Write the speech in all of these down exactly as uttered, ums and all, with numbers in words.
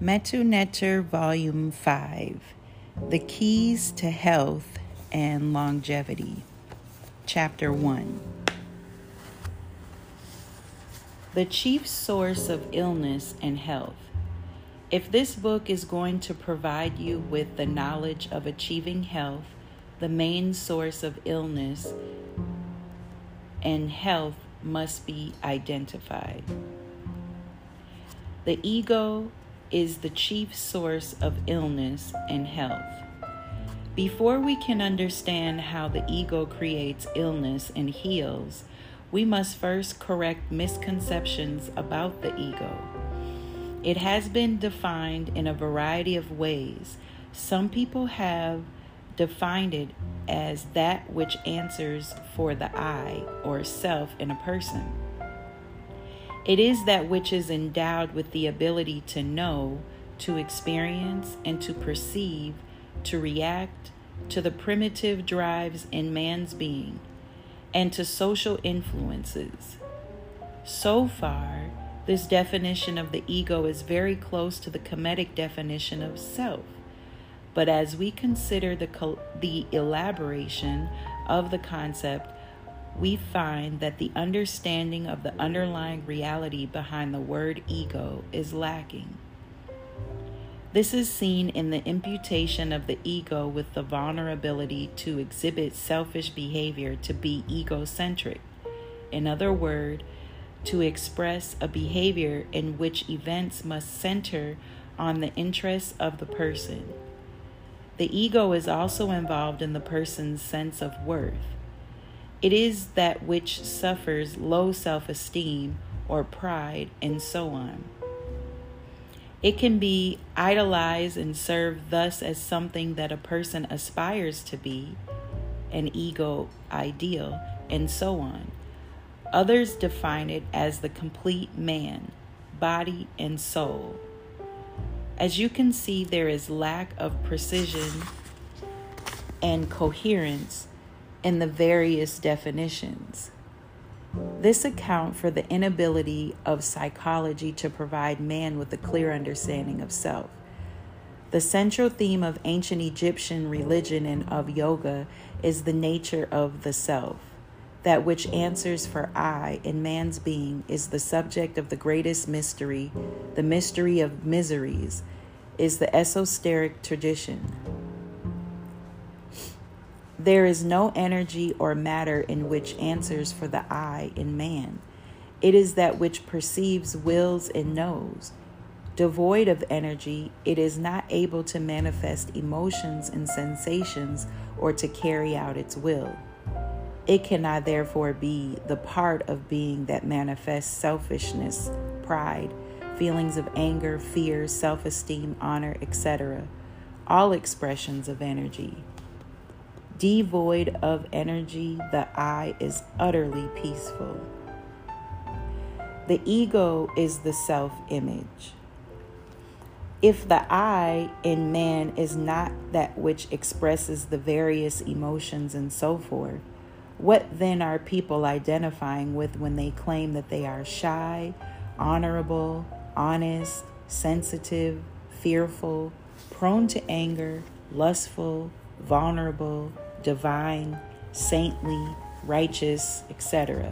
Metu Neter Volume five, The Keys to Health and Longevity, Chapter one. The chief source of illness and health. If this book is going to provide you with the knowledge of achieving health, the main source of illness and health must be identified. The ego is the chief source of illness and health. Before we can understand how the ego creates illness and heals, we must first correct misconceptions about the ego. It has been defined in a variety of ways. Some people have defined it as that which answers for the I or self in a person. It is that which is endowed with the ability to know, to experience, and to perceive, to react to the primitive drives in man's being, and to social influences. So far, this definition of the ego is very close to the Kemetic definition of self. But as we consider the, col- the elaboration of the concept, we find that the understanding of the underlying reality behind the word ego is lacking. This is seen in the imputation of the ego with the vulnerability to exhibit selfish behavior, to be egocentric. In other words, to express a behavior in which events must center on the interests of the person. The ego is also involved in the person's sense of worth. It is that which suffers low self-esteem or pride and so on. It can be idolized and served thus as something that a person aspires to be, an ego ideal, and so on. Others define it as the complete man, body and soul. As you can see, there is lack of precision and coherence in the various definitions. This accounts for the inability of psychology to provide man with a clear understanding of self. The central theme of ancient Egyptian religion and of yoga is the nature of the self. That which answers for I in man's being is the subject of the greatest mystery, the mystery of miseries, is the esoteric tradition. There is no energy or matter in which answers for the I in man. It is that which perceives, wills, and knows. Devoid of energy, it is not able to manifest emotions and sensations or to carry out its will. It cannot therefore be the part of being that manifests selfishness, pride, feelings of anger, fear, self-esteem, honor, et cetera, all expressions of energy. Devoid of energy, the I is utterly peaceful. The ego is the self-image. If the I in man is not that which expresses the various emotions and so forth, what then are people identifying with when they claim that they are shy, honorable, honest, sensitive, fearful, prone to anger, lustful, vulnerable, divine, saintly, righteous, et cetera?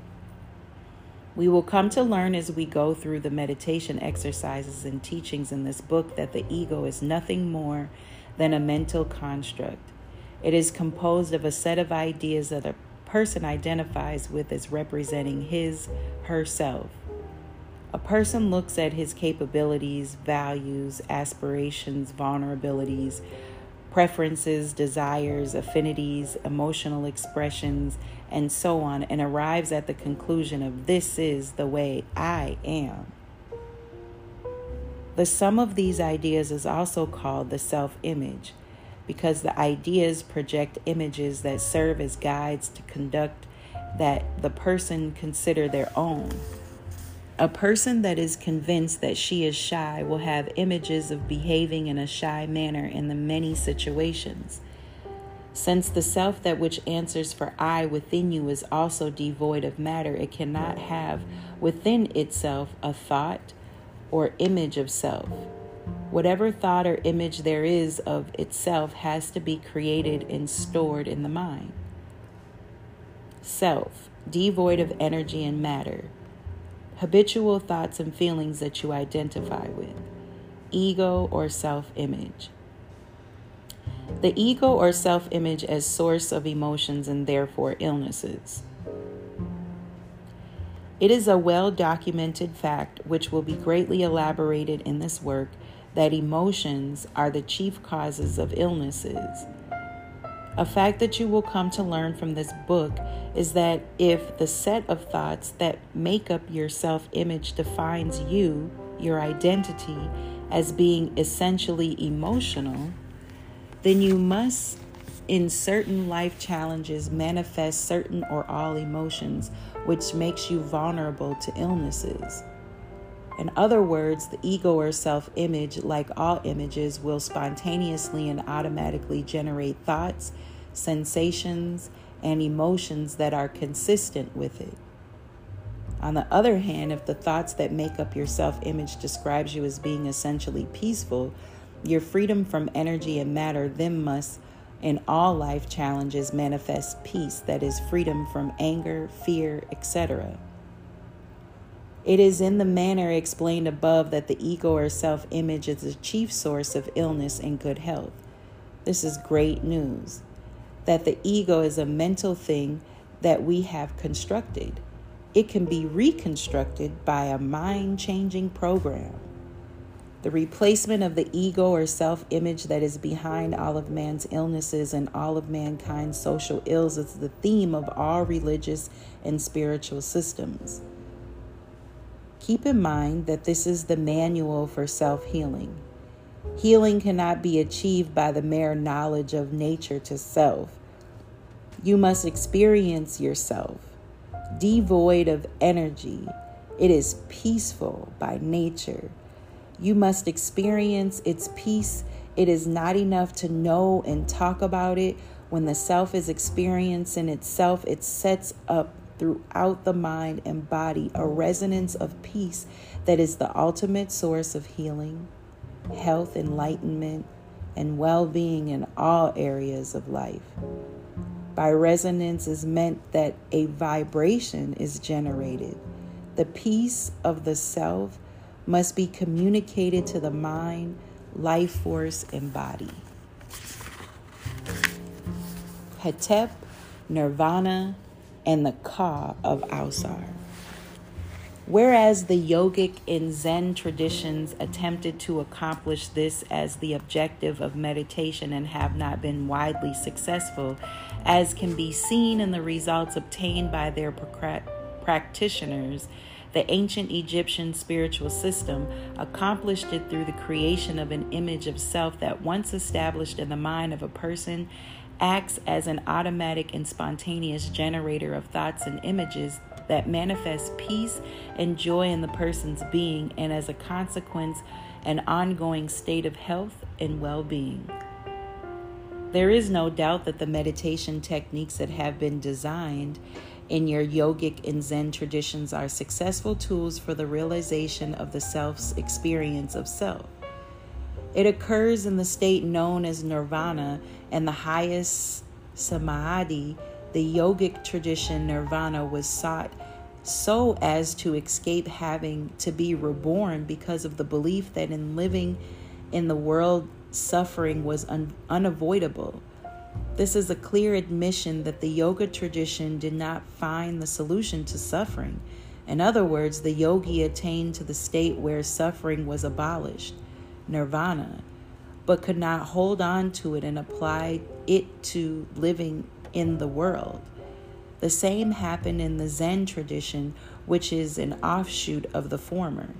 We will come to learn as we go through the meditation exercises and teachings in this book that the ego is nothing more than a mental construct. It is composed of a set of ideas that a person identifies with as representing his, herself. A person looks at his capabilities, values, aspirations, vulnerabilities, preferences, desires, affinities, emotional expressions, and so on, and arrives at the conclusion of this is the way I am. The sum of these ideas is also called the self-image, because the ideas project images that serve as guides to conduct that the person consider their own. A person that is convinced that she is shy will have images of behaving in a shy manner in the many situations. Since the self that which answers for I within you is also devoid of matter, it cannot have within itself a thought or image of self. Whatever thought or image there is of itself has to be created and stored in the mind. Self, devoid of energy and matter. Habitual thoughts and feelings that you identify with. Ego or self-image. The ego or self-image as source of emotions and therefore illnesses. It is a well-documented fact, which will be greatly elaborated in this work, that emotions are the chief causes of illnesses. A fact that you will come to learn from this book is that if the set of thoughts that make up your self-image defines you, your identity, as being essentially emotional, then you must, in certain life challenges, manifest certain or all emotions, which makes you vulnerable to illnesses. In other words, the ego or self-image, like all images, will spontaneously and automatically generate thoughts, sensations, and emotions that are consistent with it. On the other hand, if the thoughts that make up your self-image describes you as being essentially peaceful, your freedom from energy and matter then must, in all life challenges, manifest peace, that is, freedom from anger, fear, et cetera. It is in the manner explained above that the ego or self-image is the chief source of illness and good health. This is great news, that the ego is a mental thing that we have constructed. It can be reconstructed by a mind-changing program. The replacement of the ego or self-image that is behind all of man's illnesses and all of mankind's social ills is the theme of all religious and spiritual systems. Keep in mind that this is the manual for self-healing. Healing cannot be achieved by the mere knowledge of nature to self. You must experience yourself, devoid of energy. It is peaceful by nature. You must experience its peace. It is not enough to know and talk about it. When the self is experiencing itself, it sets up throughout the mind and body a resonance of peace that is the ultimate source of healing, health, enlightenment, and well-being in all areas of life. By resonance is meant that a vibration is generated. The peace of the self must be communicated to the mind, life force, and body. Hetep, Nirvana, and the Ka of Ausar. Whereas the yogic and Zen traditions attempted to accomplish this as the objective of meditation and have not been widely successful, as can be seen in the results obtained by their practitioners, the ancient Egyptian spiritual system accomplished it through the creation of an image of self that, once established in the mind of a person, acts as an automatic and spontaneous generator of thoughts and images that manifest peace and joy in the person's being, and as a consequence, an ongoing state of health and well-being. There is no doubt that the meditation techniques that have been designed in your yogic and Zen traditions are successful tools for the realization of the self's experience of self. It occurs in the state known as nirvana and the highest samadhi. The yogic tradition nirvana was sought so as to escape having to be reborn because of the belief that in living in the world, suffering was un- unavoidable. This is a clear admission that the yoga tradition did not find the solution to suffering. In other words, the yogi attained to the state where suffering was abolished, nirvana, but could not hold on to it and apply it to living in the world. The same happened in the Zen tradition, which is an offshoot of the former.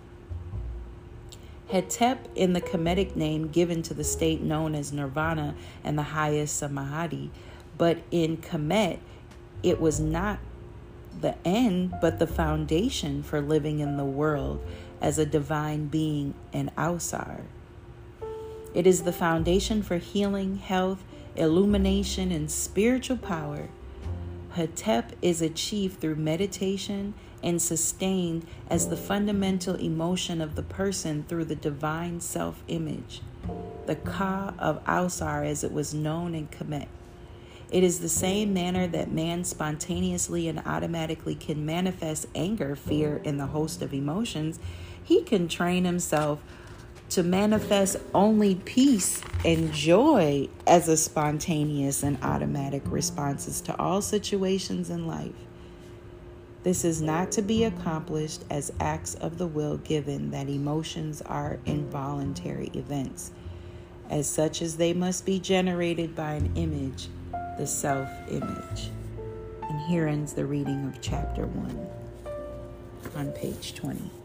Hetep, in the Kemetic name given to the state known as nirvana and the highest samadhi, but in Kemet, it was not the end, but the foundation for living in the world as a divine being in Ausar. It is the foundation for healing, health, illumination, and spiritual power. Hetep is achieved through meditation and sustained as the fundamental emotion of the person through the divine self-image, the Ka of Ausar as it was known in Kemet. It is the same manner that man spontaneously and automatically can manifest anger, fear, and the host of emotions. He can train himself to manifest only peace and joy as a spontaneous and automatic responses to all situations in life. This is not to be accomplished as acts of the will, given that emotions are involuntary events. As such as they must be generated by an image, the self-image. And here ends the reading of chapter one on page twenty.